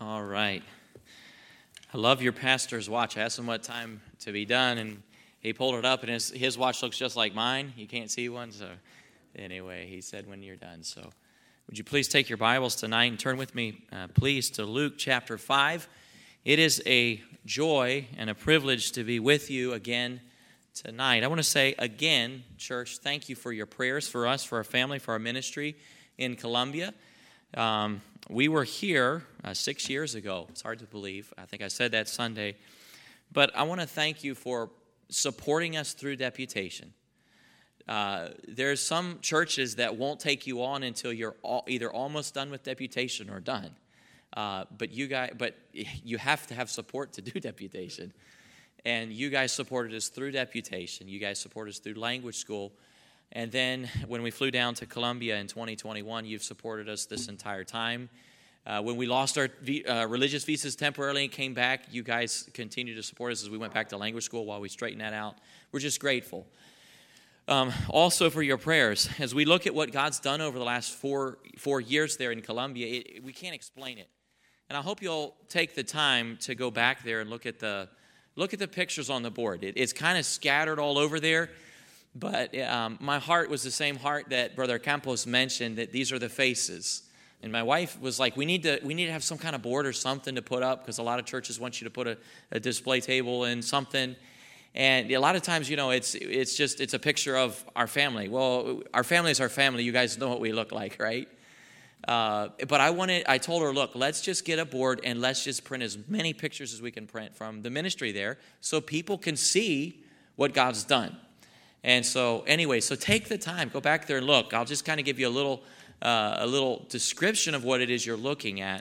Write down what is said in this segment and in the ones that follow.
All right. I love your pastor's watch. I asked him what time to be done, and he pulled it up, and his watch looks just like mine. You can't see one, so anyway, he said when you're done. So would you please take your Bibles tonight and turn with me, please, to Luke chapter 5. It is a joy and a privilege to be with you again tonight. I want to say again, church, thank you for your prayers for us, for our family, for our ministry in Colombia. We were here 6 years ago. It's hard to believe. I think I said that Sunday. But I want to thank you for supporting us through deputation. There's some churches that won't take you on until you're either almost done with deputation or done. But you have to have support to do deputation. And you guys supported us through deputation. You guys supported us through language school. And then when we flew down to Colombia in 2021, you've supported us this entire time. When we lost our religious visas temporarily and came back, you guys continued to support us as we went back to language school while we straightened that out. We're just grateful. Also for your prayers. As we look at what God's done over the last four years there in Colombia, we can't explain it. And I hope you'll take the time to go back there and look at the pictures on the board. It's kind of scattered all over there. But my heart was the same heart that Brother Campos mentioned, that these are the faces. And my wife was like, we need to have some kind of board or something to put up, because a lot of churches want you to put a display table and something. And a lot of times, it's a picture of our family. Well, our family is our family. You guys know what we look like, right? But I told her, look, let's just get a board and let's just print as many pictures as we can print from the ministry there so people can see what God's done. And so anyway, so take the time, go back there and look. I'll just kind of give you a little description of what it is you're looking at.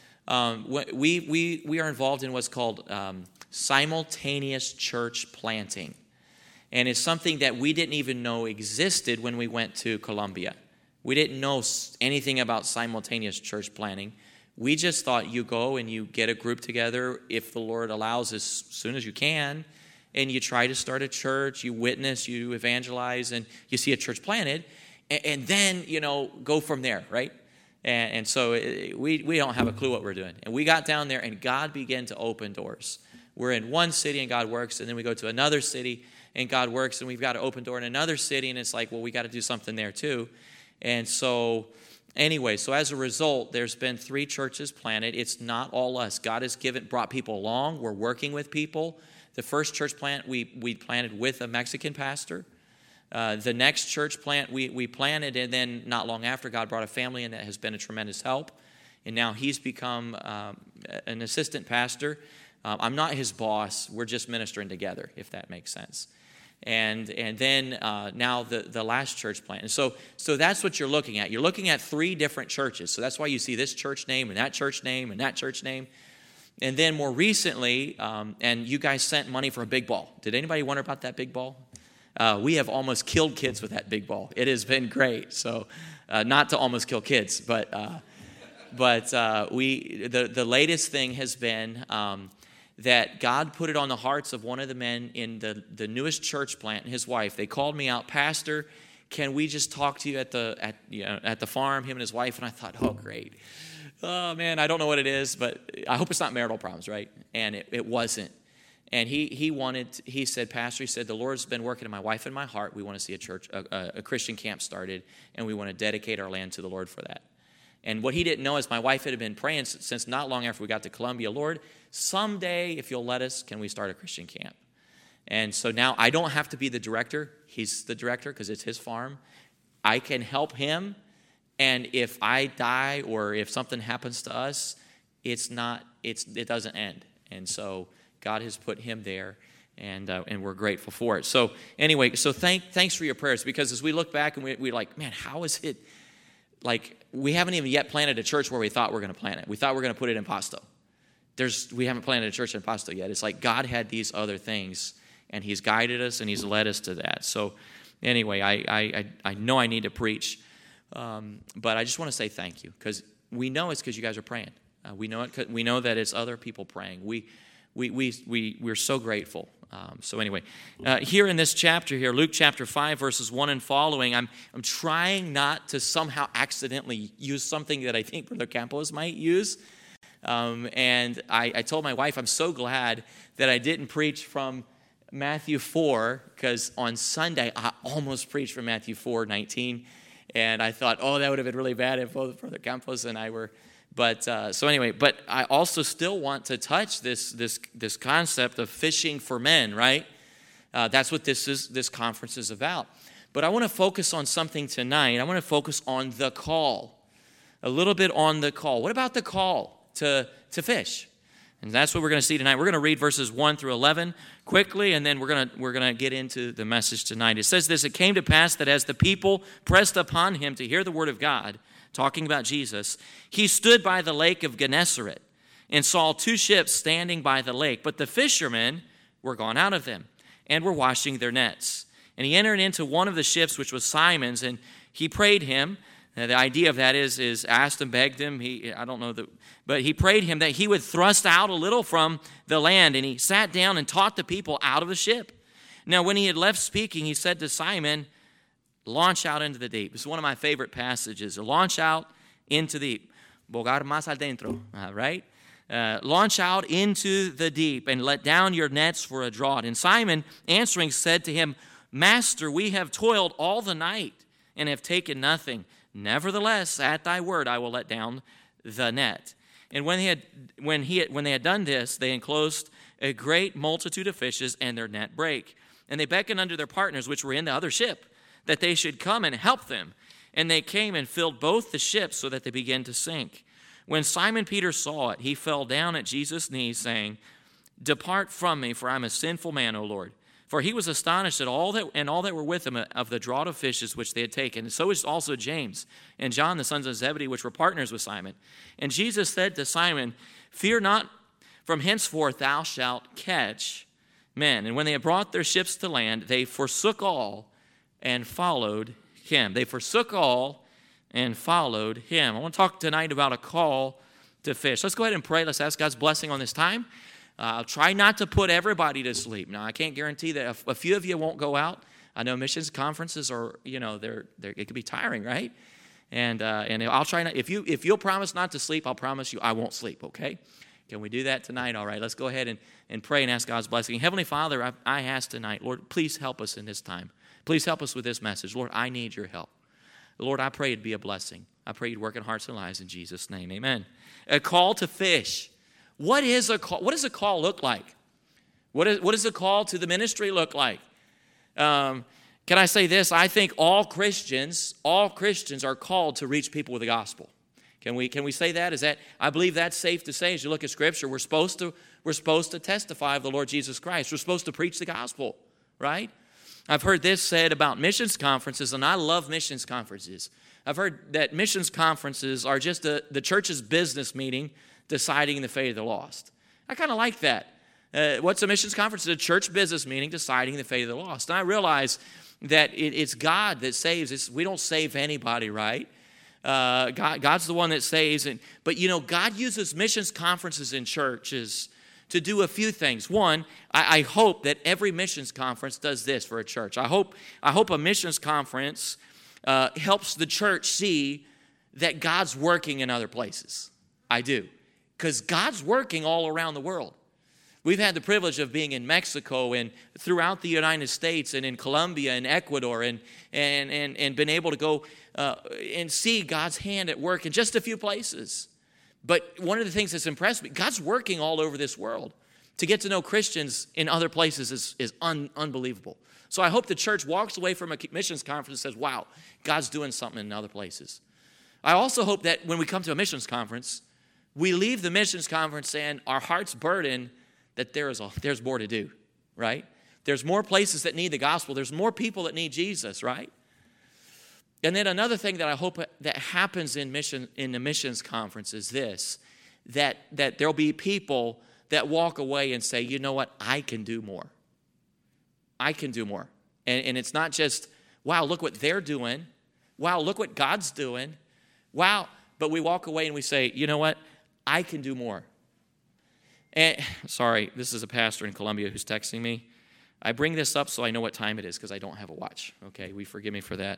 We are involved in what's called simultaneous church planting. And it's something that we didn't even know existed when we went to Colombia. We didn't know anything about simultaneous church planting. We just thought you go and you get a group together, if the Lord allows, as soon as you can, and you try to start a church, you witness, you evangelize, and you see a church planted, and then, go from there, right? And so we don't have a clue what we're doing. And we got down there, and God began to open doors. We're in one city, and God works, and then we go to another city, and God works, and we've got an open door in another city, and it's like, well, we got to do something there too. And so anyway, so as a result, there's been 3 churches planted. It's not all us. God has brought people along. We're working with people. The first church plant we planted with a Mexican pastor. The next church plant we planted, and then not long after, God brought a family in that has been a tremendous help. And now he's become an assistant pastor. I'm not his boss. We're just ministering together, if that makes sense. And then now the last church plant. And so that's what you're looking at. You're looking at 3 different churches. So that's why you see this church name and that church name and that church name. And then more recently, and you guys sent money for a big ball. Did anybody wonder about that big ball? We have almost killed kids with that big ball. It has been great. So not to almost kill kids, but the latest thing has been that God put it on the hearts of one of the men in the newest church plant and his wife. They called me out, Pastor, can we just talk to you at the farm, him and his wife? And I thought, oh, great. Oh, man, I don't know what it is, but I hope it's not marital problems, right? And it wasn't. And he said, Pastor, the Lord's been working in my wife and my heart. We want to see a church, a Christian camp started, and we want to dedicate our land to the Lord for that. And what he didn't know is my wife had been praying since not long after we got to Colombia, Lord, someday, if you'll let us, can we start a Christian camp? And so now I don't have to be the director. He's the director because it's his farm. I can help him. And if I die or if something happens to us, it doesn't end. And so God has put him there, and we're grateful for it. So anyway, so thanks for your prayers, because as we look back and we're like, man, how is it? Like, we haven't even yet planted a church where we thought we were going to plant it. We thought we were going to put it in Pasto. We haven't planted a church in Pasto yet. It's like God had these other things, and he's guided us, and he's led us to that. So anyway, I know I need to preach. But I just want to say thank you, because we know it's because you guys are praying. We know it. We know that it's other people praying. We're so grateful. So anyway, here in this chapter here, Luke chapter 5, verses 1 and following, I'm trying not to somehow accidentally use something that I think Brother Campos might use. And I told my wife I'm so glad that I didn't preach from Matthew 4, because on Sunday I almost preached from Matthew 4:19, and I thought, oh, that would have been really bad if both Brother Campos and I were. But so anyway, but I also still want to touch this concept of fishing for men, right? That's what this conference is about. But I want to focus on something tonight. I want to focus on the call, a little bit on the call. What about the call to fish? And that's what we're going to see tonight. We're going to read verses 1 through 11 quickly, and then we're going to get into the message tonight. It says this: It came to pass that as the people pressed upon him to hear the word of God, talking about Jesus, he stood by the lake of Gennesaret and saw 2 ships standing by the lake, but the fishermen were gone out of them and were washing their nets. And he entered into one of the ships, which was Simon's, and he prayed him. Now, the idea of that is asked and begged him. But he prayed him that he would thrust out a little from the land. And he sat down and taught the people out of the ship. Now, when he had left speaking, he said to Simon, launch out into the deep. This is one of my favorite passages. Launch out into the deep. Bogar más adentro, right? Launch out into the deep and let down your nets for a draught. And Simon, answering, said to him, Master, we have toiled all the night and have taken nothing. Nevertheless, at thy word, I will let down the net. And when they had done this, they enclosed a great multitude of fishes, and their net brake. And they beckoned unto their partners, which were in the other ship, that they should come and help them. And they came and filled both the ships, so that they began to sink. When Simon Peter saw it, he fell down at Jesus' knees, saying, Depart from me, for I am a sinful man, O Lord. For he was astonished at all that were with him of the draught of fishes which they had taken. And so is also James and John, the sons of Zebedee, which were partners with Simon. And Jesus said to Simon, Fear not, from henceforth thou shalt catch men. And when they had brought their ships to land, they forsook all and followed him. They forsook all and followed him. I want to talk tonight about a call to fish. Let's go ahead and pray. Let's ask God's blessing on this time. I'll try not to put everybody to sleep. Now, I can't guarantee that a few of you won't go out. I know missions conferences are, it can be tiring, right? And I'll try not. If you'll promise not to sleep, I'll promise you I won't sleep. Okay? Can we do that tonight? All right. Let's go ahead and pray and ask God's blessing. Heavenly Father, I ask tonight, Lord, please help us in this time. Please help us with this message. Lord, I need your help. Lord, I pray it'd be a blessing. I pray you'd work in hearts and lives in Jesus' name. Amen. A call to fish. What is a call? What does a call look like? What does a call to the ministry look like? Can I say this? I think all Christians are called to reach people with the gospel. Can we say that? I believe that's safe to say. As you look at Scripture, we're supposed to testify of the Lord Jesus Christ. We're supposed to preach the gospel, right? I've heard this said about missions conferences, and I love missions conferences. I've heard that missions conferences are just the church's business meeting deciding the fate of the lost. I kind of like that. What's a missions conference? It's a church business meeting deciding the fate of the lost. And I realize that it's God that saves. We don't save anybody, right? God's the one that saves. But God uses missions conferences in churches to do a few things. One, I hope that every missions conference does this for a church. I hope a missions conference helps the church see that God's working in other places. I do. Because God's working all around the world. We've had the privilege of being in Mexico and throughout the United States and in Colombia and Ecuador and been able to go and see God's hand at work in just a few places. But one of the things that's impressed me, God's working all over this world. To get to know Christians in other places is unbelievable. So I hope the church walks away from a missions conference and says, wow, God's doing something in other places. I also hope that when we come to a missions conference, we leave the missions conference saying our heart's burdened that there's more to do, right? There's more places that need the gospel. There's more people that need Jesus, right? And then another thing that I hope that happens in the missions conference is this, that there'll be people that walk away and say, you know what, I can do more. I can do more. And it's not just, wow, look what they're doing. Wow, look what God's doing. Wow. But we walk away and we say, you know what, I can do more. And sorry, this is a pastor in Colombia who's texting me. I bring this up so I know what time it is because I don't have a watch. Okay, we forgive me for that.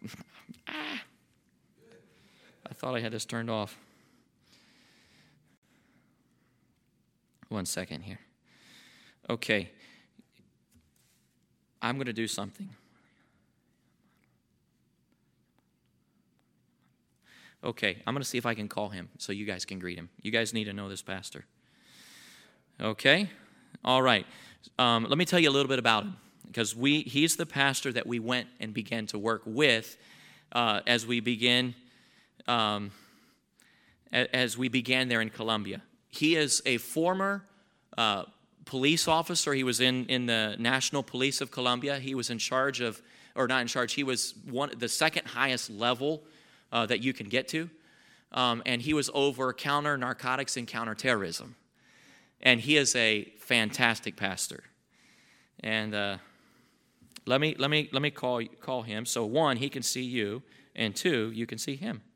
I thought I had this turned off. One second here. Okay. I'm going to do something. Okay, I'm going to see if I can call him so you guys can greet him. You guys need to know this pastor. Okay? All right. Let me tell you a little bit about him, because he's the pastor that we went and began to work with as we began there in Colombia. He is a former police officer. He was in the National Police of Colombia. He was in charge of, or not in charge, he was the second highest level that you can get to. And he was over counter narcotics and counterterrorism. And he is a fantastic pastor. And let me call him. So one, he can see you, and two, you can see him.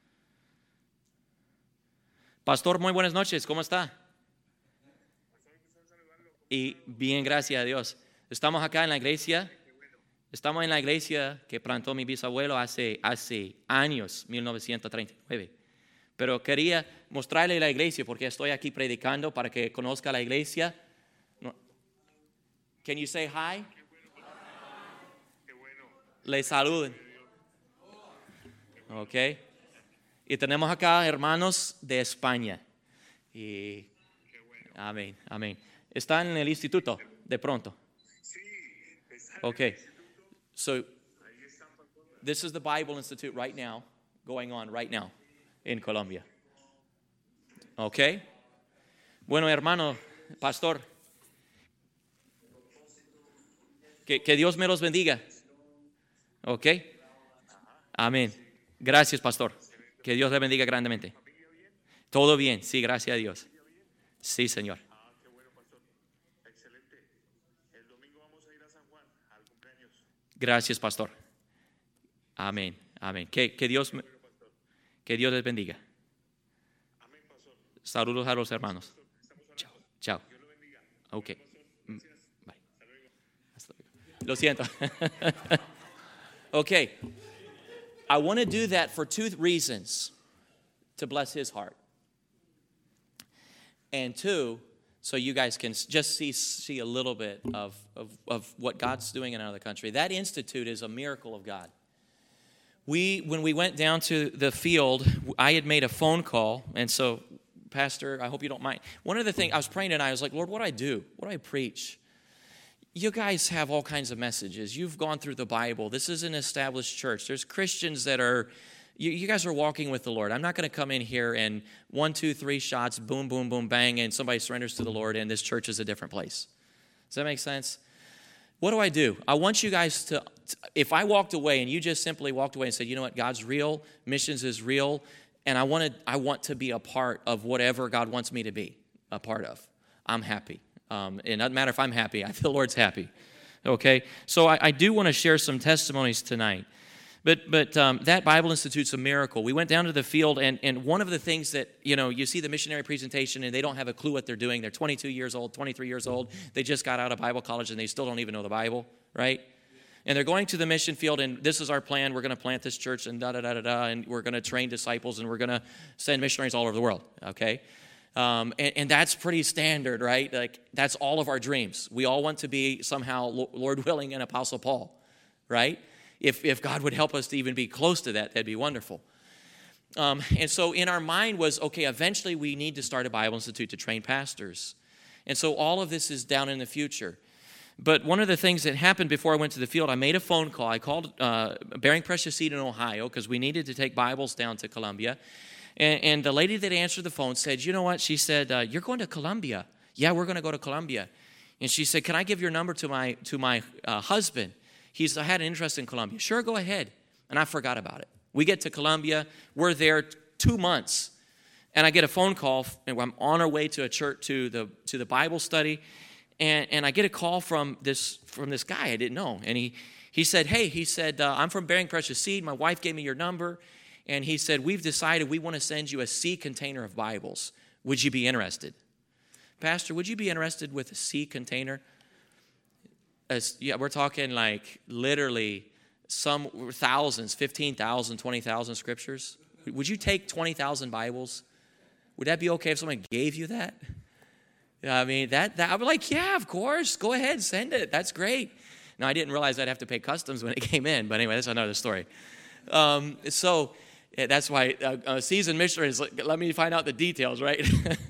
Pastor, muy buenas noches. ¿Cómo está? Y bien, gracias a Dios. Estamos acá en la iglesia. Estamos en la iglesia que plantó mi bisabuelo hace años, 1939. Pero quería mostrarle la iglesia porque estoy aquí predicando para que conozca la iglesia. Can you say hi? Le saluden. Ok. Y tenemos acá hermanos de España. Y amén, amén. ¿Están en el instituto de pronto? Okay. So this is the Bible Institute right now, going on right now in Colombia. Okay. Bueno, hermano, pastor, que Dios me los bendiga. Okay. Amén. Gracias, pastor. Que Dios le bendiga grandemente. Todo bien, sí, gracias a Dios. Sí, Señor. Gracias, pastor. Amén, amén. Que Dios les bendiga. Saludos a los hermanos. Chao, chao. Ok. Bye. Lo siento. Okay. I want to do that for two reasons. To bless his heart. And two, so you guys can just see a little bit of what God's doing in another country. That institute is a miracle of God. When we went down to the field, I had made a phone call, and so, Pastor, I hope you don't mind. One of the things, I was praying tonight, I was like, Lord, what do I do? What do I preach? You guys have all kinds of messages. You've gone through the Bible. This is an established church. There's Christians that are, you guys are walking with the Lord. I'm not going to come in here and 1, 2, 3 shots, boom, boom, boom, bang, and somebody surrenders to the Lord and this church is a different place. Does that make sense? What do? I want you guys to, if I walked away and you just simply walked away and said, you know what, God's real, missions is real, and I want to be a part of whatever God wants me to be a part of, I'm happy. It doesn't matter if I'm happy. The Lord's happy. Okay? So I do want to share some testimonies tonight. But that Bible Institute's a miracle. We went down to the field, and one of the things that, you see the missionary presentation, and they don't have a clue what they're doing. They're 22 years old, 23 years old. They just got out of Bible college, and they still don't even know the Bible, right? And they're going to the mission field, and this is our plan. We're going to plant this church, and da-da-da-da-da, and we're going to train disciples, and we're going to send missionaries all over the world, okay? And that's pretty standard, right? Like, that's all of our dreams. We all want to be somehow, Lord willing, an Apostle Paul, right? If God would help us to even be close to that, that'd be wonderful. And so in our mind was, okay, eventually we need to start a Bible Institute to train pastors. And so all of this is down in the future. But one of the things that happened before I went to the field, I made a phone call. I called Bearing Precious Seed in Ohio because we needed to take Bibles down to Colombia. And the lady that answered the phone said, you know what? She said, you're going to Colombia. Yeah, we're going to go to Colombia. And she said, can I give your number to my husband? I had an interest in Colombia. Sure, go ahead. And I forgot about it. We get to Colombia. We're there 2 months. And I get a phone call. And I'm on our way to a church, to the Bible study. And I get a call from this guy I didn't know. And he said, hey, I'm from Bearing Precious Seed. My wife gave me your number. And he said, we've decided we want to send you a sea container of Bibles. Would you be interested? Pastor, would you be interested with a sea container? Yeah, we're talking like literally some thousands, 15,000, 20,000 scriptures. Would you take 20,000 Bibles? Would that be okay if someone gave you that? I mean, that I was like, yeah, of course. Go ahead, send it. That's great. Now, I didn't realize I'd have to pay customs when it came in. But anyway, that's another story. So that's why a seasoned missionary is like, let me find out the details, right?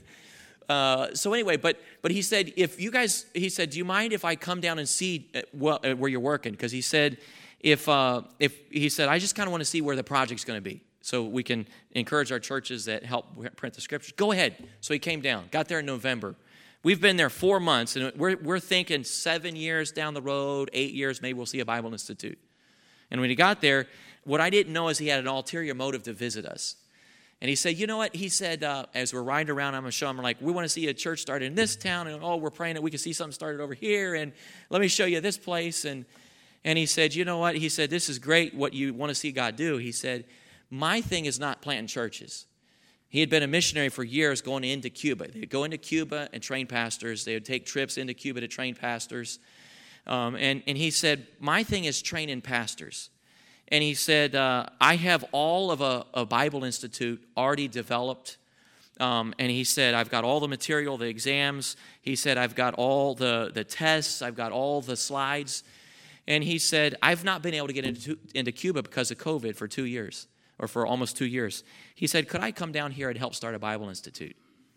So anyway, but he said, he said, do you mind if I come down and see where you're working? Because he said, if he said, I just kind of want to see where the project's going to be, so we can encourage our churches that help print the scriptures. Go ahead. So he came down, got there in November. We've been there 4 months, and we're thinking 7 years down the road, 8 years, maybe we'll see a Bible Institute. And when he got there, what I didn't know is he had an ulterior motive to visit us. And he said, you know what? He said, as we're riding around, I'm going to show him, like, we want to see a church started in this town, and we're praying that we can see something started over here, and let me show you this place. And he said, you know what? He said, this is great what you want to see God do. He said, my thing is not planting churches. He had been a missionary for years going into Cuba. They would go into Cuba and train pastors. They would take trips into Cuba to train pastors. And he said, my thing is training pastors. And he said, I have all of a Bible Institute already developed. And he said, I've got all the material, the exams. He said, I've got all the tests. I've got all the slides. And he said, I've not been able to get into Cuba because of COVID for 2 years, or for almost 2 years. He said, could I come down here and help start a Bible Institute?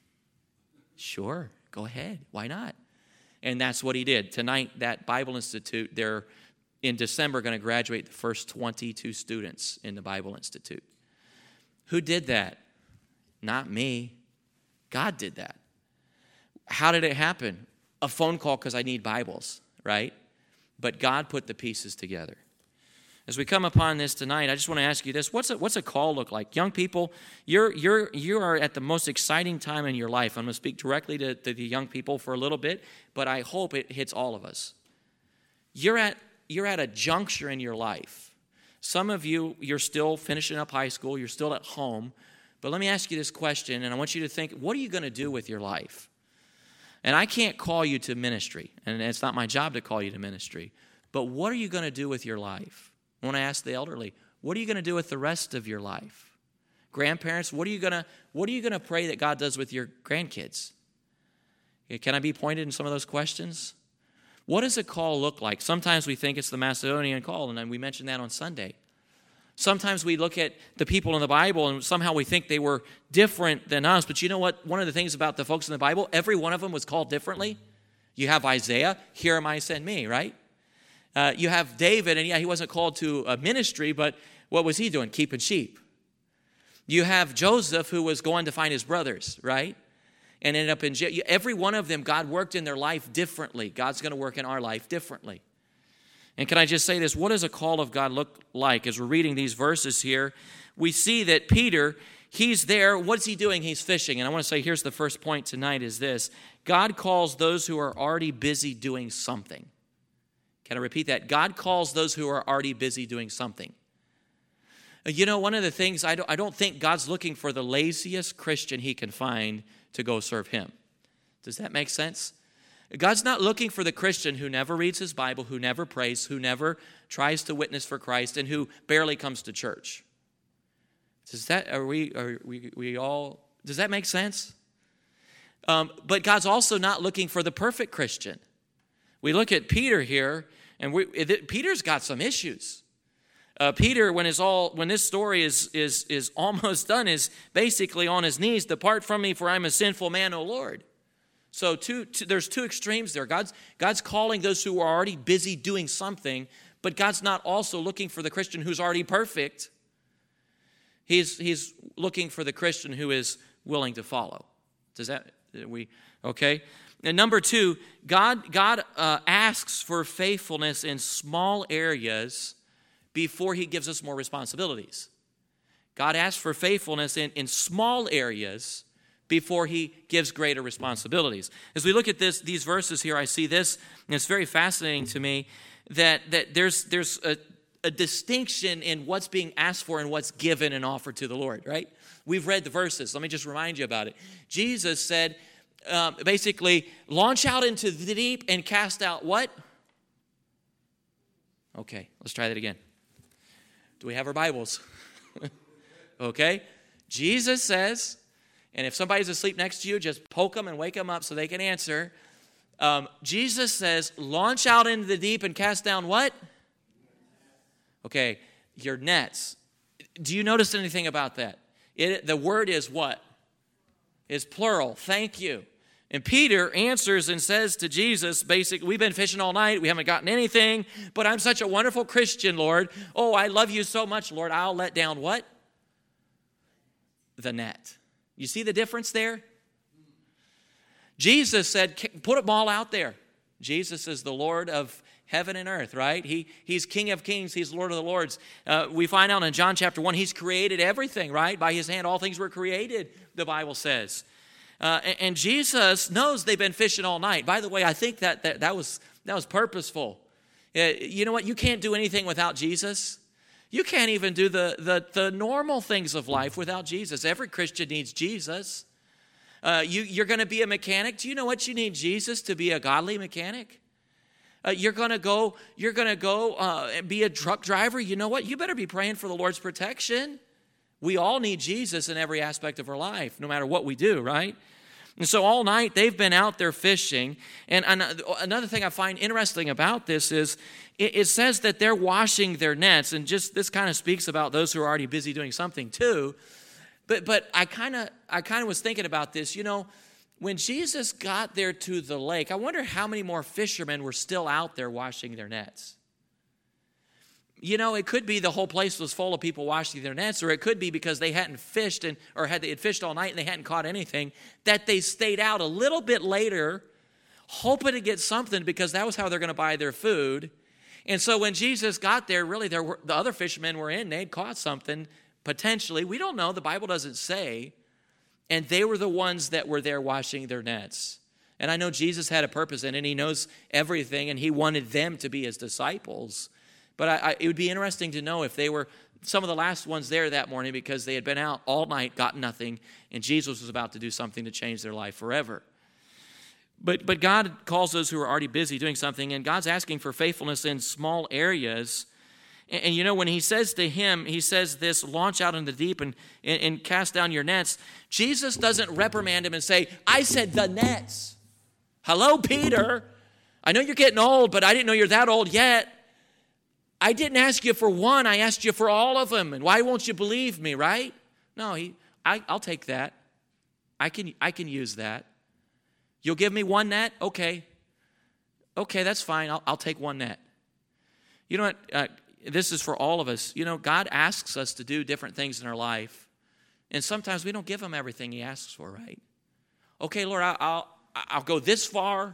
Sure, go ahead. Why not? And that's what he did. Tonight, that Bible Institute, they're in December going to graduate the first 22 students in the Bible Institute. Who did that? Not me. God did that. How did it happen? A phone call because I need Bibles, right? But God put the pieces together. As we come upon this tonight, I just want to ask you this. What's a call look like? Young people, you are at the most exciting time in your life. I'm going to speak directly to the young people for a little bit, but I hope it hits all of us. You're at a juncture in your life. Some of you, you're still finishing up high school. You're still at home. But let me ask you this question, and I want you to think, what are you going to do with your life? And I can't call you to ministry, and it's not my job to call you to ministry. But what are you going to do with your life? I want to ask the elderly, what are you going to do with the rest of your life? Grandparents, what are you going to pray that God does with your grandkids? Can I be pointed in some of those questions? What does a call look like? Sometimes we think it's the Macedonian call, and we mentioned that on Sunday. Sometimes we look at the people in the Bible, and somehow we think they were different than us. But you know what? One of the things about the folks in the Bible, every one of them was called differently. You have Isaiah, here am I, send me, right? You have David, and yeah, he wasn't called to a ministry, but what was he doing? Keeping sheep. You have Joseph, who was going to find his brothers, right? And ended up in jail. Every one of them, God worked in their life differently. God's going to work in our life differently. And can I just say this? What does a call of God look like? As we're reading these verses here, we see that Peter, he's there. What's he doing? He's fishing. And I want to say, here's the first point tonight is this. God calls those who are already busy doing something. Can I repeat that? God calls those who are already busy doing something. You know, one of the things, I don't think God's looking for the laziest Christian he can find to go serve him. Does that make sense? God's not looking for the Christian who never reads his Bible, who never prays, who never tries to witness for Christ, and who barely comes to church. Does that make sense? But God's also not looking for the perfect Christian. We look at Peter here, and Peter's got some issues. Peter, when this story is almost done, is basically on his knees. Depart from me, for I'm a sinful man, O Lord. So there's two extremes there. God's calling those who are already busy doing something, but God's not also looking for the Christian who's already perfect. He's looking for the Christian who is willing to follow. Okay? And number two, God asks for faithfulness in small areas before he gives us more responsibilities. God asks for faithfulness in small areas before he gives greater responsibilities. As we look at these verses here, I see this, and it's very fascinating to me that there's a distinction in what's being asked for and what's given and offered to the Lord, right? We've read the verses. Let me just remind you about it. Jesus said, basically, launch out into the deep and cast out what? Okay, let's try that again. Do we have our Bibles? Okay. Jesus says, And if somebody's asleep next to you, just poke them and wake them up so they can answer. Jesus says, launch out into the deep and cast down what? Okay, your nets. Do you notice anything about that? The word is what? It's plural. Thank you. And Peter answers and says to Jesus, basically, we've been fishing all night. We haven't gotten anything, but I'm such a wonderful Christian, Lord. Oh, I love you so much, Lord. I'll let down what? The net. You see the difference there? Jesus said, put them all out there. Jesus is the Lord of heaven and earth, right? He's King of kings. He's Lord of the lords. We find out in John chapter 1, he's created everything, right? By his hand, all things were created, the Bible says. And Jesus knows they've been fishing all night. By the way, I think that was purposeful. You know what? You can't do anything without Jesus. You can't even do the normal things of life without Jesus. Every Christian needs Jesus. You're going to be a mechanic. Do you know what you need Jesus to be a godly mechanic? You're going to go and be a truck driver. You know what? You better be praying for the Lord's protection. We all need Jesus in every aspect of our life, no matter what we do, right? And so all night they've been out there fishing. And another thing I find interesting about this is it says that they're washing their nets. And just this kind of speaks about those who are already busy doing something too. But I kind of was thinking about this. You know, when Jesus got there to the lake, I wonder how many more fishermen were still out there washing their nets. You know, it could be the whole place was full of people washing their nets, or it could be because they hadn't fished they had fished all night and they hadn't caught anything, that they stayed out a little bit later, hoping to get something because that was how they're going to buy their food. And so when Jesus got there, really the other fishermen were in. They'd caught something, potentially. We don't know. The Bible doesn't say. And they were the ones that were there washing their nets. And I know Jesus had a purpose in it. He knows everything, and he wanted them to be his disciples. But it would be interesting to know if they were some of the last ones there that morning because they had been out all night, got nothing, and Jesus was about to do something to change their life forever. But God calls those who are already busy doing something, and God's asking for faithfulness in small areas. And you know, when he says to him, he says this, launch out into the deep and cast down your nets. Jesus doesn't reprimand him and say, I said the nets. Hello, Peter. I know you're getting old, but I didn't know you're that old yet. I didn't ask you for one. I asked you for all of them. And why won't you believe me, right? No, I'll take that. I can use that. You'll give me one net? Okay. Okay, that's fine. I'll take one net. You know what? This is for all of us. You know, God asks us to do different things in our life. And sometimes we don't give him everything he asks for, right? Okay, Lord, I'll go this far.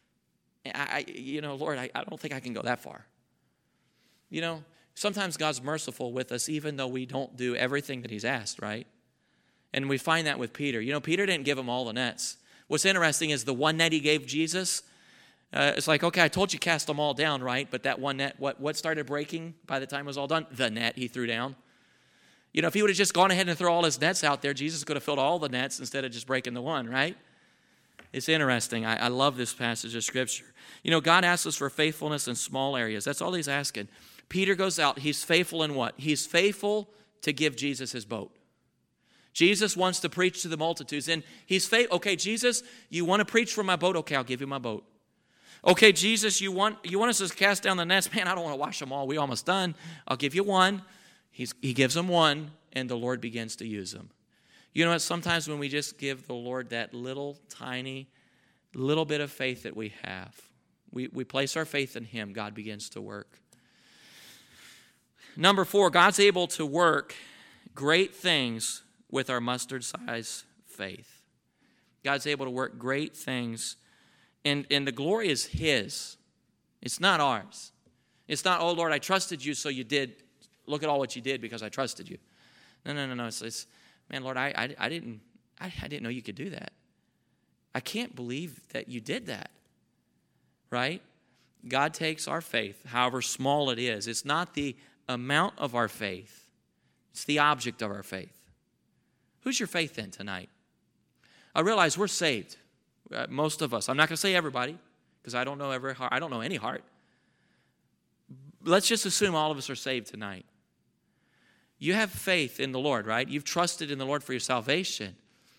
Lord, I don't think I can go that far. You know, sometimes God's merciful with us even though we don't do everything that he's asked, right? And we find that with Peter. You know, Peter didn't give him all the nets. What's interesting is the one net he gave Jesus, it's like, okay, I told you cast them all down, right? But that one net, what started breaking by the time it was all done? The net he threw down. You know, if he would have just gone ahead and thrown all his nets out there, Jesus could have filled all the nets instead of just breaking the one, right? It's interesting. I love this passage of Scripture. You know, God asks us for faithfulness in small areas. That's all he's asking. Peter goes out. He's faithful in what? He's faithful to give Jesus his boat. Jesus wants to preach to the multitudes. And he's faithful. Okay, Jesus, you want to preach from my boat? Okay, I'll give you my boat. Okay, Jesus, you want us to cast down the nets? Man, I don't want to wash them all. We're almost done. I'll give you one. He gives them one, and the Lord begins to use them. You know what? Sometimes when we just give the Lord that little bit of faith that we have, we place our faith in him, God begins to work. Number 4, God's able to work great things with our mustard-sized faith. God's able to work great things, and the glory is his. It's not ours. It's not, oh, Lord, I trusted you, so you did. Look at all what you did because I trusted you. No. It's man, Lord, I didn't know you could do that. I can't believe that you did that, right? God takes our faith, however small it is. It's not the amount of our faith. It's the object of our faith. Who's your faith in tonight? I realize we're saved, most of us. I'm not going to say everybody because I don't know every heart. I don't know any heart. Let's just assume all of us are saved tonight. You have faith in the Lord, right? You've trusted in the Lord for your salvation.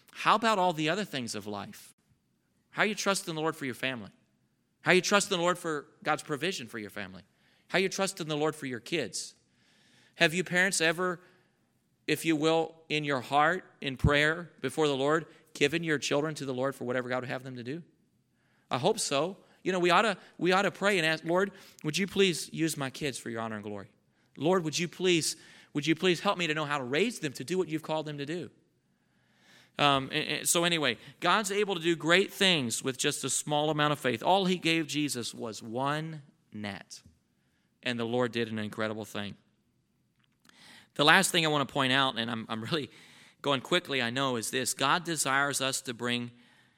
How about all the other things of life? How are you trusting the Lord for your family? How are you trusting the Lord for God's provision for your family? How are you trusting the Lord for your kids? Have you parents ever, if you will, in your heart, in prayer before the Lord, given your children to the Lord for whatever God would have them to do? I hope so. You know, we ought to pray and ask, Lord, would you please use my kids for your honor and glory? Lord, would you please help me to know how to raise them to do what you've called them to do? So anyway, God's able to do great things with just a small amount of faith. All he gave Jesus was one net, and the Lord did an incredible thing. The last thing I want to point out, and I'm really going quickly, I know, is this. God desires us to bring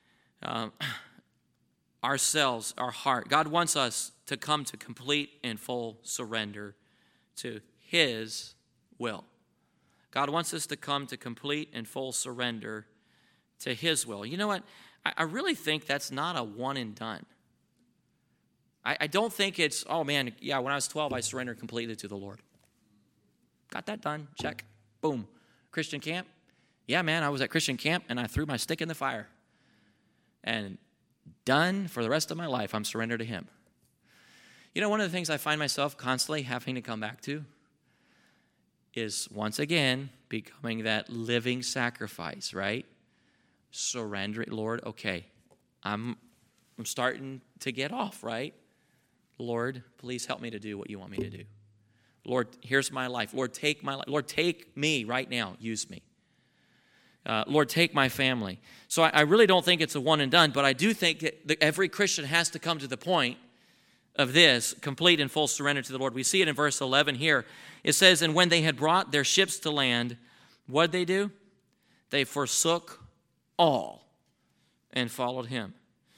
ourselves, our heart. God wants us to come to complete and full surrender to his will. God wants us to come to complete and full surrender to his will. You know what? I really think that's not a one and done. I don't think it's, oh man, yeah, when I was 12, I surrendered completely to the Lord. Got that done. Check. Boom. Christian camp. Yeah, man, I was at Christian camp and I threw my stick in the fire. And done for the rest of my life, I'm surrendered to him. You know, one of the things I find myself constantly having to come back to is, once again, becoming that living sacrifice, right? Surrender it, Lord. Okay, I'm starting to get off, right? Lord, please help me to do what you want me to do. Lord, here's my life. Lord, take my life. Lord, take me right now. Use me. Lord, take my family. So I really don't think it's a one and done, but I do think that every Christian has to come to the point of this, complete and full surrender to the Lord. We see it in verse 11 here. It says, and when they had brought their ships to land, what did they do? They forsook all and followed him.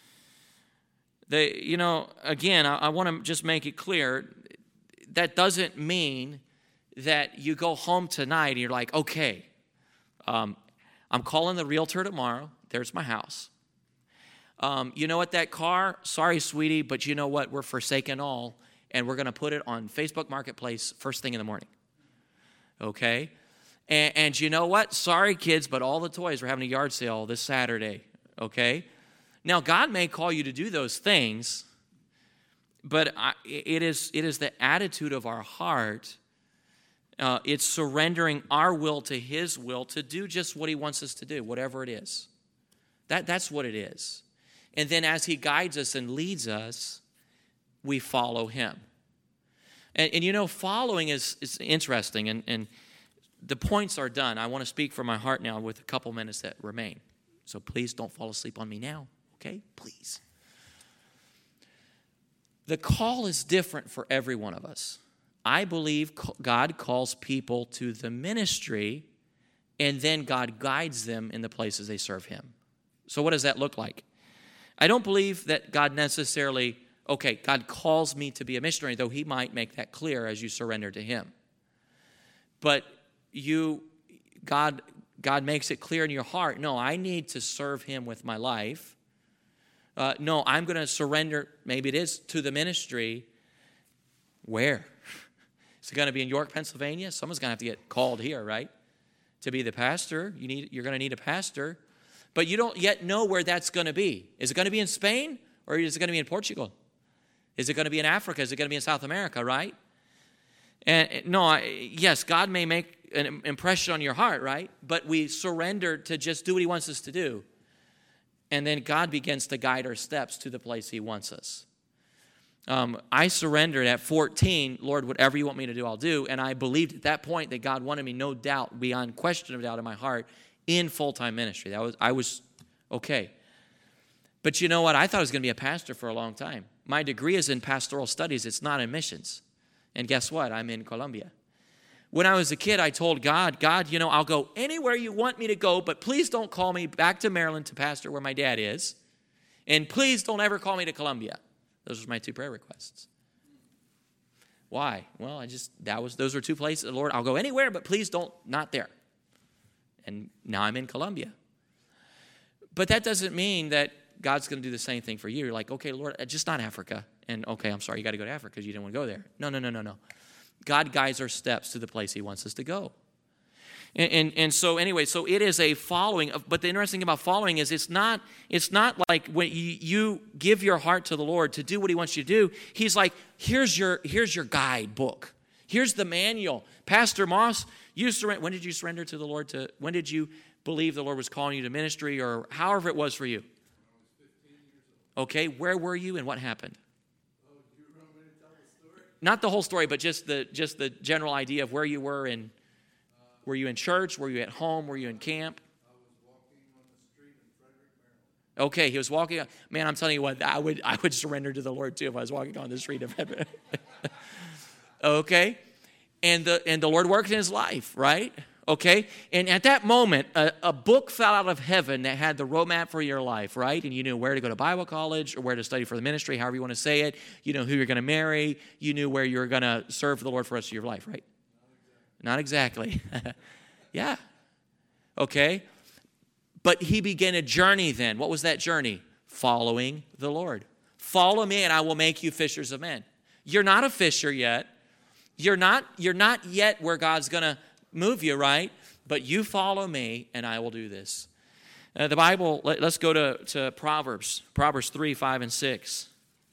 Again, I want to just make it clear, that doesn't mean that you go home tonight and you're like, okay, I'm calling the realtor tomorrow. There's my house. You know what, that car, sorry, sweetie, but you know what, we're forsaking all, and we're going to put it on Facebook Marketplace first thing in the morning. Okay? And you know what, sorry, kids, but all the toys, we're having a yard sale this Saturday. Okay? Now, God may call you to do those things, but it is the attitude of our heart. It's surrendering our will to his will to do just what he wants us to do, whatever it is. That's what it is. And then as he guides us and leads us, we follow him. And you know, following is interesting, and the points are done. I want to speak from my heart now with a couple minutes that remain. So please don't fall asleep on me now, okay? Please. The call is different for every one of us. I believe God calls people to the ministry, and then God guides them in the places they serve him. So what does that look like? I don't believe that God necessarily, okay, God calls me to be a missionary, though he might make that clear as you surrender to him. But God makes it clear in your heart, no, I need to serve him with my life. No, I'm going to surrender, maybe it is, to the ministry. Where? Is it going to be in York, Pennsylvania? Someone's going to have to get called here, right? To be the pastor. You're going to need a pastor. But you don't yet know where that's going to be. Is it going to be in Spain, or is it going to be in Portugal? Is it going to be in Africa? Is it going to be in South America, right? And yes, God may make an impression on your heart, right? But we surrender to just do what he wants us to do. And then God begins to guide our steps to the place he wants us. I surrendered at 14, Lord, whatever you want me to do, I'll do. And I believed at that point that God wanted me, no doubt, beyond question of doubt in my heart, in full-time ministry. I was okay. But you know what? I thought I was going to be a pastor for a long time. My degree is in pastoral studies. It's not in missions. And guess what? I'm in Colombia. When I was a kid, I told God, I'll go anywhere you want me to go, but please don't call me back to Maryland to pastor where my dad is. And please don't ever call me to Colombia. Those were my two prayer requests. Why? Well, those were two places. Lord, I'll go anywhere, but please not there. And now I'm in Colombia. But that doesn't mean that God's going to do the same thing for you. You're like, okay, Lord, just not Africa. And okay, I'm sorry, you got to go to Africa because you didn't want to go there. No. God guides our steps to the place he wants us to go. And so anyway, so it is a following. But the interesting thing about following is it's not like when you give your heart to the Lord to do what He wants you to do. He's like, here's your guidebook. Here's the manual. Pastor Moss, when did you surrender to the Lord? When did you believe the Lord was calling you to ministry, or however it was for you? Okay, where were you and what happened? Oh, do you want me to tell the story? Not the whole story, but just the general idea of where you were. And were you in church? Were you at home? Were you in camp? I was walking on the street in Frederick, Maryland. Okay, he was walking. Man, I'm telling you what, I would surrender to the Lord too if I was walking on the street of heaven. Okay, and the Lord worked in his life, right? Okay, and at that moment, a book fell out of heaven that had the roadmap for your life, right? And you knew where to go to Bible college or where to study for the ministry, however you want to say it. You know who you're going to marry. You knew where you were going to serve the Lord for the rest of your life, right? Not exactly. Yeah. Okay. But he began a journey then. What was that journey? Following the Lord. Follow me and I will make you fishers of men. You're not a fisher yet. You're not yet where God's going to move you, right? But you follow me and I will do this. The Bible, let's go to Proverbs. Proverbs 3, 5, and 6.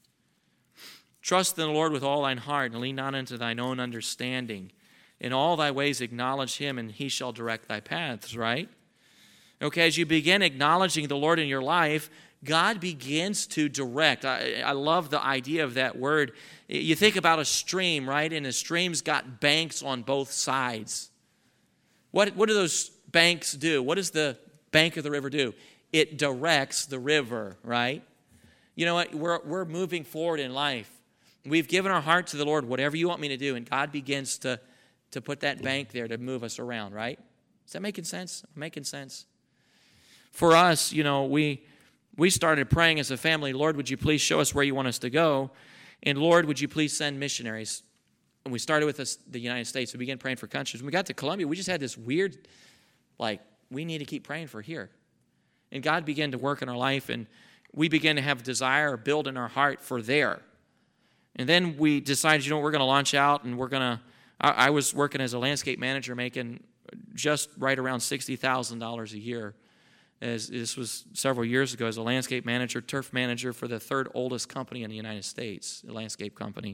Trust in the Lord with all thine heart and lean not unto thine own understanding. In all thy ways acknowledge him, and he shall direct thy paths, right? Okay, as you begin acknowledging the Lord in your life, God begins to direct. I love the idea of that word. You think about a stream, right? And a stream's got banks on both sides. What do those banks do? What does the bank of the river do? It directs the river, right? You know what? We're moving forward in life. We've given our heart to the Lord, whatever you want me to do, and God begins to put that bank there to move us around, right? Is that making sense? Making sense? For us, you know, we started praying as a family, Lord, would you please show us where you want us to go? And Lord, would you please send missionaries? And we started with the United States. We began praying for countries. When we got to Colombia, we just had this weird, we need to keep praying for here. And God began to work in our life, and we began to have desire, build in our heart for there. And then we decided, we're going to launch out, and I was working as a landscape manager making just right around $60,000 a year. This was several years ago as a landscape manager, turf manager for the third oldest company in the United States, a landscape company.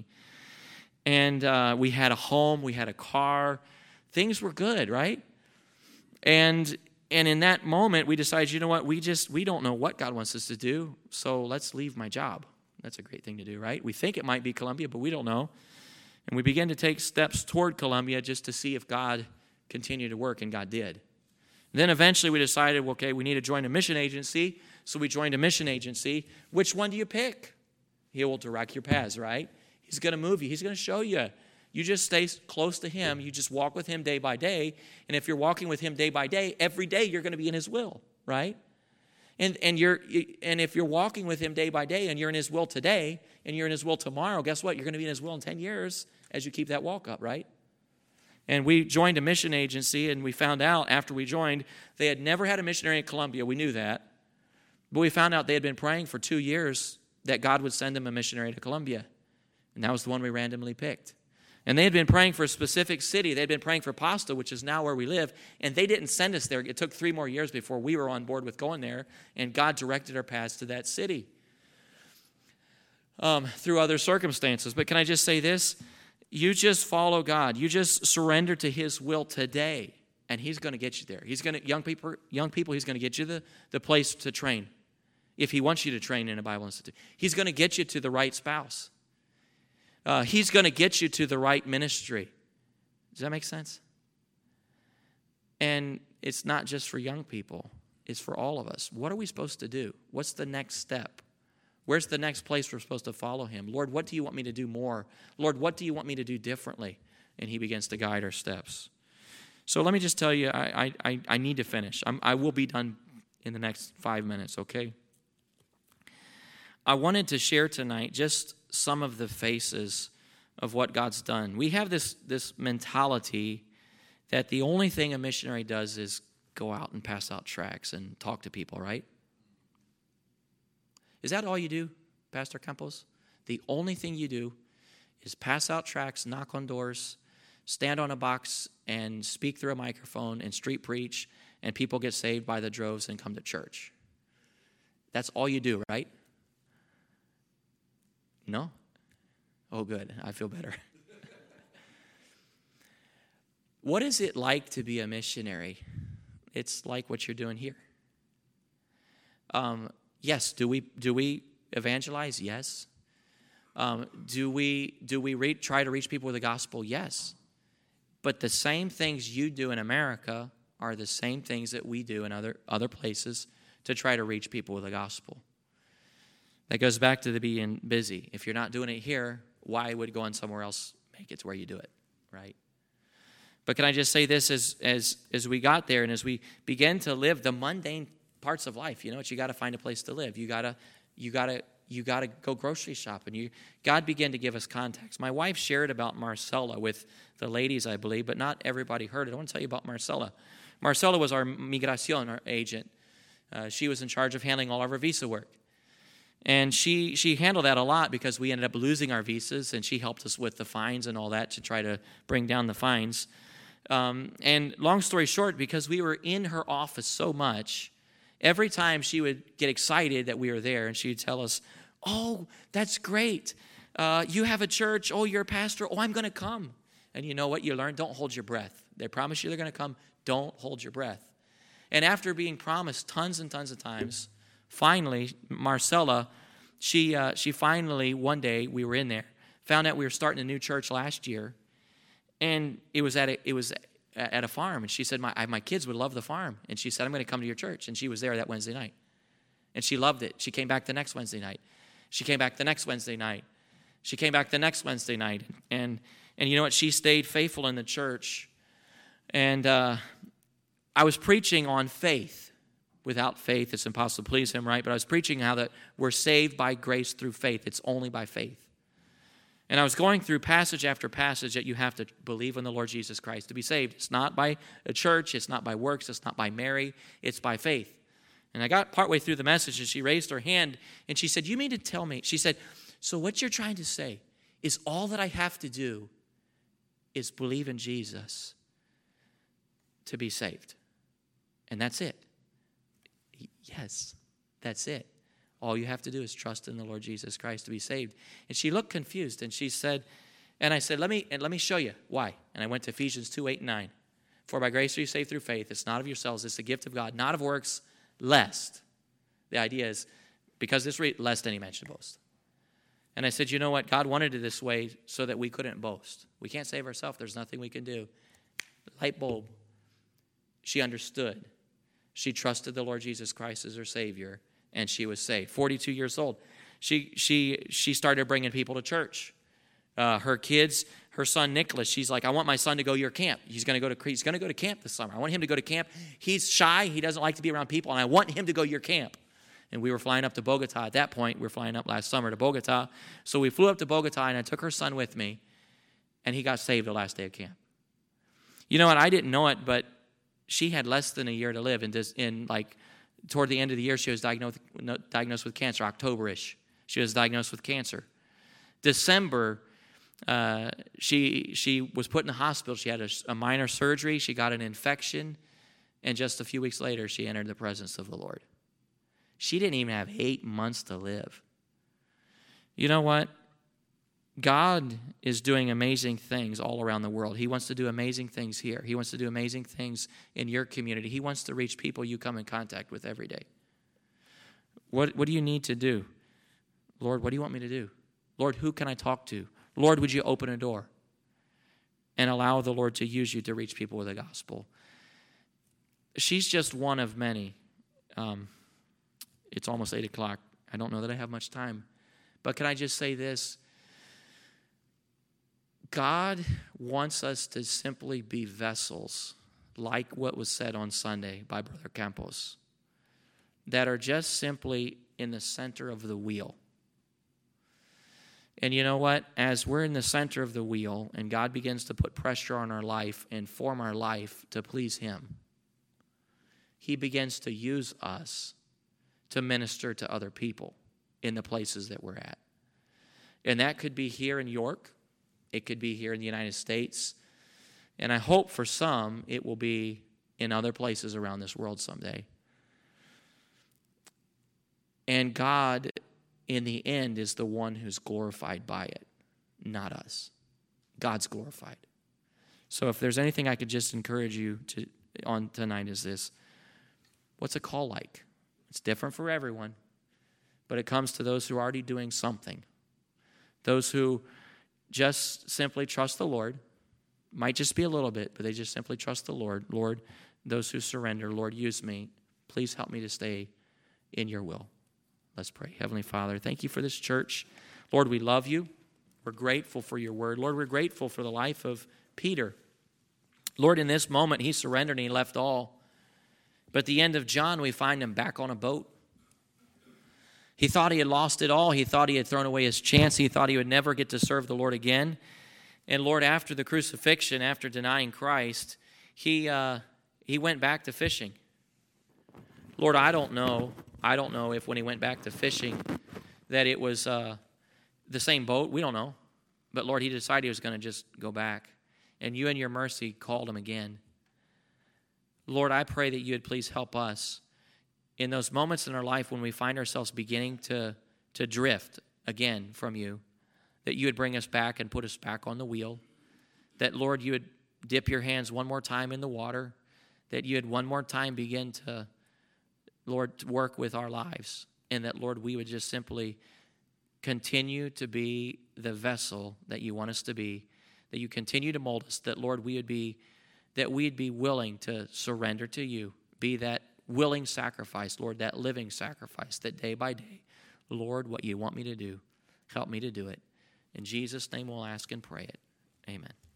And we had a home, we had a car. Things were good, right? And in that moment, we decided, you know what, we don't know what God wants us to do, so let's leave my job. That's a great thing to do, right? We think it might be Colombia, but we don't know. And we began to take steps toward Colombia just to see if God continued to work, and God did. Then eventually we decided, okay, we need to join a mission agency. So we joined a mission agency. Which one do you pick? He will direct your paths, right? He's going to move you. He's going to show you. You just stay close to him. You just walk with him day by day. And if you're walking with him day by day, every day you're going to be in his will, right? And if you're walking with him day by day and you're in his will today and you're in his will tomorrow, guess what? You're going to be in his will in 10 years as you keep that walk up, right? And we joined a mission agency, and we found out after we joined, they had never had a missionary in Colombia. We knew that. But we found out they had been praying for 2 years that God would send them a missionary to Colombia. And that was the one we randomly picked. And they had been praying for a specific city. They had been praying for Pasto, which is now where we live. And they didn't send us there. It took 3 more years before we were on board with going there. And God directed our paths to that city through other circumstances. But can I just say this? You just follow God. You just surrender to his will today, and he's going to get you there. He's going to, young people, he's going to get you the place to train. If he wants you to train in a Bible institute, he's going to get you to the right spouse. He's going to get you to the right ministry. Does that make sense? And it's not just for young people. It's for all of us. What are we supposed to do? What's the next step? Where's the next place we're supposed to follow him? Lord, what do you want me to do more? Lord, what do you want me to do differently? And he begins to guide our steps. So let me just tell you, I need to finish. I will be done in the next 5 minutes, okay? I wanted to share tonight just some of the faces of what God's done. We have this mentality that the only thing a missionary does is go out and pass out tracts and talk to people, right? Is that all you do, Pastor Campos? The only thing you do is pass out tracts, knock on doors, stand on a box and speak through a microphone and street preach, and people get saved by the droves and come to church. That's all you do, right? No? Oh, good. I feel better. What is it like to be a missionary? It's like what you're doing here. Yes, do we evangelize? Yes. Do we try to reach people with the gospel? Yes. But the same things you do in America are the same things that we do in other places to try to reach people with the gospel. That goes back to the being busy. If you're not doing it here, why would going somewhere else make it to where you do it, right? But can I just say this, as we got there and as we began to live the mundane parts of life, you know what? You got to find a place to live. You got to go grocery shopping. God began to give us context. My wife shared about Marcella with the ladies, I believe, but not everybody heard it. I want to tell you about Marcella. Marcella was our migración, our agent. She was in charge of handling all of our visa work. And she handled that a lot because we ended up losing our visas, and she helped us with the fines and all that to try to bring down the fines. And long story short, because we were in her office so much, every time she would get excited that we were there, and she would tell us, "Oh, that's great. You have a church. Oh, you're a pastor. Oh, I'm going to come." And you know what you learn? Don't hold your breath. They promise you they're going to come. Don't hold your breath. And after being promised tons and tons of times, finally, Marcella, she finally, one day, we were in there, found out we were starting a new church last year, and it was at a farm. And she said, my kids would love the farm. And she said, "I'm going to come to your church." And she was there that Wednesday night. And she loved it. She came back the next Wednesday night. She came back the next Wednesday night. She came back the next Wednesday night. And you know what? She stayed faithful in the church. And I was preaching on faith. Without faith, it's impossible to please him, right? But I was preaching how that we're saved by grace through faith. It's only by faith. And I was going through passage after passage that you have to believe in the Lord Jesus Christ to be saved. It's not by a church. It's not by works. It's not by Mary. It's by faith. And I got partway through the message, and she raised her hand, and she said, "You mean to tell me?" She said, "So what you're trying to say is all that I have to do is believe in Jesus to be saved. And that's it." Yes, that's it. All you have to do is trust in the Lord Jesus Christ to be saved. And she looked confused, and she said, and I said, let me show you why. And I went to Ephesians 2:8-9. "For by grace are you saved through faith. It's not of yourselves, it's a gift of God, not of works, lest." The idea is, because this lest any man should boast. And I said, you know what? God wanted it this way so that we couldn't boast. We can't save ourselves. There's nothing we can do. Light bulb. She understood. She trusted the Lord Jesus Christ as her Savior, and she was saved. 42 years old. She started bringing people to church. Her kids, her son Nicholas, she's like, "I want my son to go to your camp. He's going to go to camp this summer. I want him to go to camp. He's shy. He doesn't like to be around people, and I want him to go to your camp." And we were flying up to Bogota at that point. We were flying up last summer to Bogota. So we flew up to Bogota, and I took her son with me, and he got saved the last day of camp. You know what? I didn't know it, but she had less than a year to live. Toward the end of the year, she was diagnosed with cancer, October-ish. She was diagnosed with cancer. December, she was put in the hospital. She had a minor surgery. She got an infection. And just a few weeks later, she entered the presence of the Lord. She didn't even have 8 months to live. You know what? God is doing amazing things all around the world. He wants to do amazing things here. He wants to do amazing things in your community. He wants to reach people you come in contact with every day. What do you need to do? Lord, what do you want me to do? Lord, who can I talk to? Lord, would you open a door and allow the Lord to use you to reach people with the gospel? She's just one of many. It's almost 8 o'clock. I don't know that I have much time. But can I just say this? God wants us to simply be vessels, like what was said on Sunday by Brother Campos, that are just simply in the center of the wheel. And you know what? As we're in the center of the wheel and God begins to put pressure on our life and form our life to please Him, He begins to use us to minister to other people in the places that we're at. And that could be here in York. It could be here in the United States. And I hope for some it will be in other places around this world someday. And God, in the end, is the one who's glorified by it, not us. God's glorified. So if there's anything I could just encourage you on tonight is this. What's a call like? It's different for everyone, but it comes to those who are already doing something. Those who just simply trust the Lord. Might just be a little bit, but they just simply trust the Lord. Lord, those who surrender, Lord, use me. Please help me to stay in your will. Let's pray. Heavenly Father, thank you for this church. Lord, we love you. We're grateful for your word. Lord, we're grateful for the life of Peter. Lord, in this moment, he surrendered and he left all. But at the end of John, we find him back on a boat. He thought he had lost it all. He thought he had thrown away his chance. He thought he would never get to serve the Lord again. And Lord, after the crucifixion, after denying Christ, he went back to fishing. Lord, I don't know if when he went back to fishing that it was the same boat. We don't know. But Lord, he decided he was going to just go back. And you in your mercy called him again. Lord, I pray that you would please help us in those moments in our life when we find ourselves beginning to drift again from you, that you would bring us back and put us back on the wheel, that, Lord, you would dip your hands one more time in the water, that you would one more time begin to, Lord, to work with our lives, and that, Lord, we would just simply continue to be the vessel that you want us to be, that you continue to mold us, that, Lord, we'd be willing to surrender to you, be that willing sacrifice, Lord, that living sacrifice, that day by day, Lord, what you want me to do, help me to do it. In Jesus' name we'll ask and pray it. Amen.